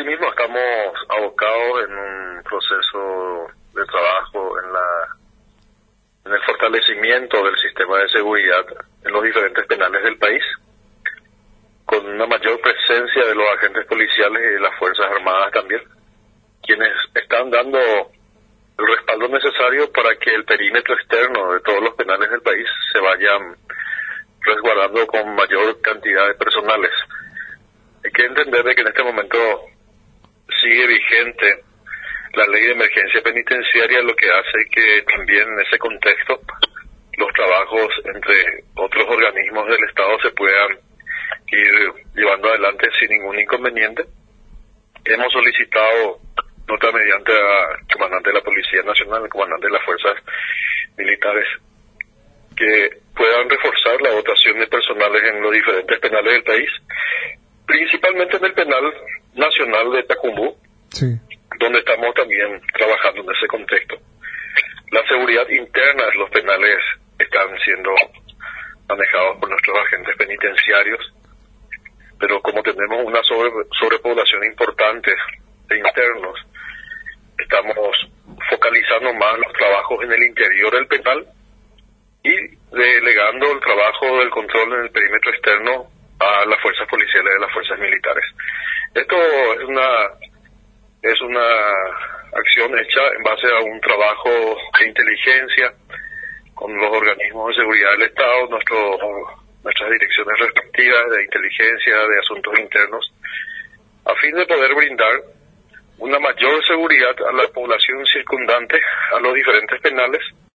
Asimismo, estamos abocados en un proceso de trabajo en el fortalecimiento del sistema de seguridad en los diferentes penales del país, con una mayor presencia de los agentes policiales y de las Fuerzas Armadas también, quienes están dando el respaldo necesario para que el perímetro externo de todos los penales del país se vayan resguardando con mayor cantidad de personales. Hay que entender de que en este momento sigue vigente la ley de emergencia penitenciaria, lo que hace que también en ese contexto los trabajos entre otros organismos del Estado se puedan ir llevando adelante sin ningún inconveniente. Hemos solicitado nota mediante al comandante de la Policía Nacional, el comandante de las Fuerzas Militares, que puedan reforzar la dotación de personales en los diferentes penales del país, principalmente en el penal nacional de Tacumbú, sí, donde estamos también trabajando en ese contexto. La seguridad interna de los penales están siendo manejados por nuestros agentes penitenciarios, pero como tenemos una sobrepoblación importante de internos, estamos focalizando más los trabajos en el interior del penal y delegando el trabajo del control en el perímetro externo a las fuerzas policiales y a las fuerzas militares. Esto es una acción hecha en base a un trabajo de inteligencia con los organismos de seguridad del Estado, nuestras direcciones respectivas de inteligencia, de asuntos internos, a fin de poder brindar una mayor seguridad a la población circundante a los diferentes penales